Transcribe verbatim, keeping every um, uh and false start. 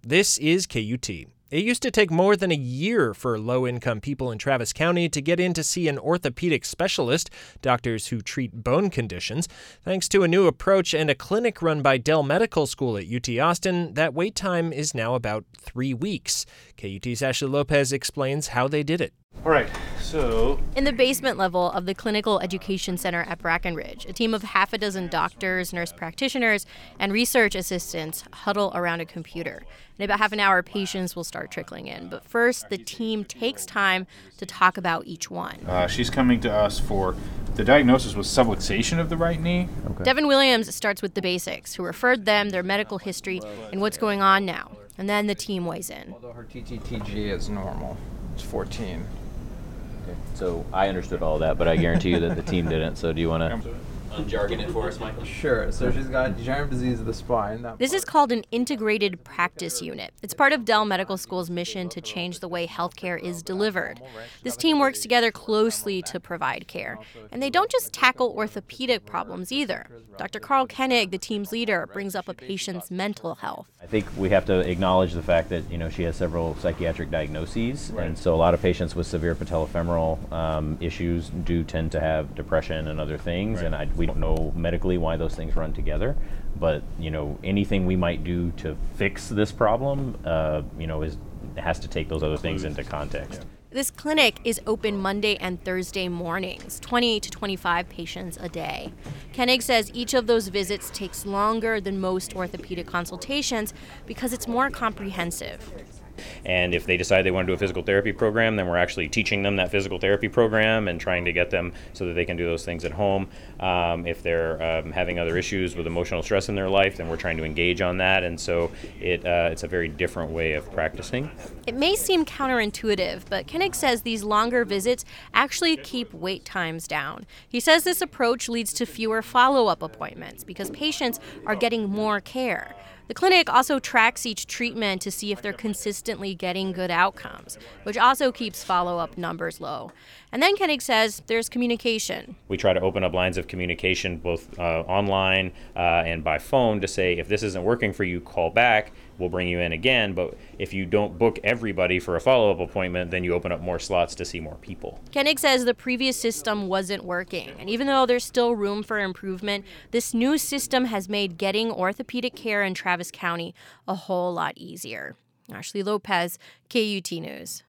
This is K U T. It used to take more than a year for low-income people in Travis County to get in to see an orthopedic specialist, doctors who treat bone conditions. Thanks to a new approach and a clinic run by Dell Medical School at U T Austin, that wait time is now about three weeks. K U T's Ashley Lopez explains how they did it. All right, so... In the basement level of the Clinical Education Center at Brackenridge, a team of half a dozen doctors, nurse practitioners, and research assistants huddle around a computer. In about half an hour, patients will start trickling in. But first, the team takes time to talk about each one. Uh, she's coming to us for... The diagnosis was subluxation of the right knee. Okay. Devin Williams starts with the basics, who referred them, their medical history, and what's going on now. And then the team weighs in. Although her T T T G is normal. It's fourteen. Okay. So I understood all that, but I guarantee you that the team didn't. So do you want to unjargon it for us, Michael? Sure. So she's got degenerative disease of the spine. That this is called an integrated practice unit. It's part of Dell Medical School's mission to change the way healthcare is delivered. This team works together closely to provide care. And they don't just tackle orthopedic problems either. Doctor Carl Koenig, the team's leader, brings up a patient's mental health. I think we have to acknowledge the fact that, you know, she has several psychiatric diagnoses, right. And so a lot of patients with severe patellofemoral um, issues do tend to have depression and other things, right. and I, we don't know medically why those things run together, but, you know, anything we might do to fix this problem, uh, you know, is has to take those other things into context. Yeah. This clinic is open Monday and Thursday mornings, twenty to twenty-five patients a day. Koenig says each of those visits takes longer than most orthopedic consultations because it's more comprehensive. And if they decide they want to do a physical therapy program, then we're actually teaching them that physical therapy program and trying to get them so that they can do those things at home. Um, if they're um, having other issues with emotional stress in their life, then we're trying to engage on that. And so it uh, it's a very different way of practicing. It may seem counterintuitive, but Koenig says these longer visits actually keep wait times down. He says this approach leads to fewer follow-up appointments because patients are getting more care. The clinic also tracks each treatment to see if they're consistently getting good outcomes, which also keeps follow-up numbers low. And then Koenig says there's communication. We try to open up lines of communication both uh, online uh, and by phone to say, if this isn't working for you, call back. We'll bring you in again. But if you don't book everybody for a follow-up appointment, then you open up more slots to see more people. Koenig says the previous system wasn't working. And even though there's still room for improvement, this new system has made getting orthopedic care in Travis County a whole lot easier. Ashley Lopez, K U T News.